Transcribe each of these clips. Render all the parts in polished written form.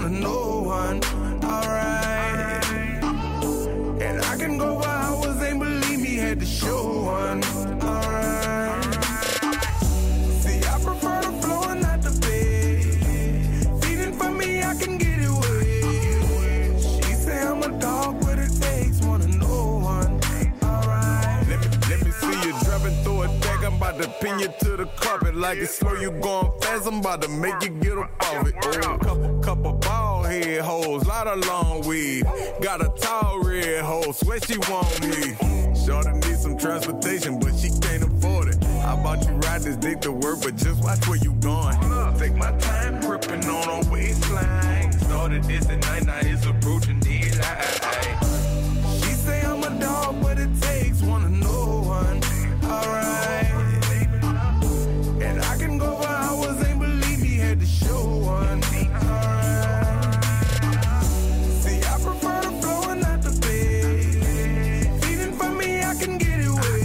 one to no one. Alright. And I can go for hours, ain't believe me, had to show one. Alright. See, I prefer the flow and not the bed. Feeding for me, I can get it wet. She say I'm a dog, but it takes one to know one. Alright. Let me see you driving through a deck. I'm about to pin you to the carpet. Like it's slow, you going fast. I'm about to make you get up off it. Oh, couple bald head hoes, lot of long weed. Got a tall red hoe, swear she want me. Shorty needs some transportation, but she can't afford it. How about you ride this dick to work, but just watch where you going. Take my time gripping on her waistline. Started this at night, now it's approaching daylight. She say I'm a dog, but it takes one to know one. Alright. And I can go for hours, ain't believe me, had to show one. Alright. See, I prefer the flow and not the bed. Feeding for me, I can get it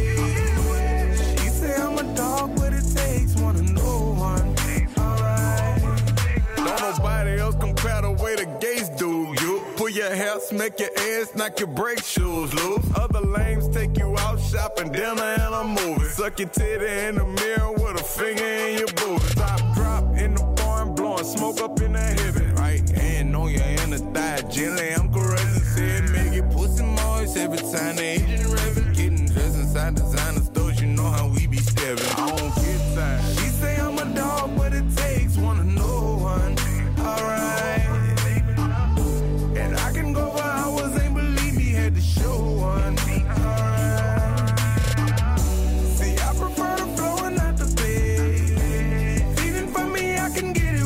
wet. She say I'm a dog, but it takes one to know one. Alright. Don't nobody else compare the way the gates do you. Pull your hair, smack your ass, knock your brake shoes loose. Other lames take you out shopping, dinner and a movie. Suck your titty in the mirror with a finger in your booty. Top drop in the barn, blowing smoke up in the heaven. Right hand on your inner thigh, gently I'm caressing. Said make it pussy moist every time the engine revving. Getting dressed inside designer stores, you know how we be stepping. I don't get tired. She say I'm a dog, but it takes one to know one. Alright. And I can go for hours, ain't believe me, had to show one. Alright. See, I prefer the flow and not the bed. Feeding for me, I can get it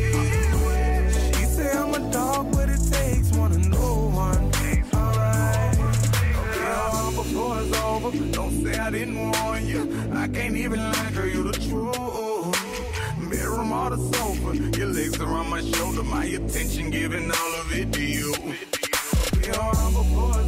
wet. She say I'm a dog, but it takes one to know one. Alright. Okay, before it's over, don't say I didn't warn you. I can't even lie, girl, you the truth. Bedroom or the sofa, your legs around my shoulder, my attention giving all of it to you. Before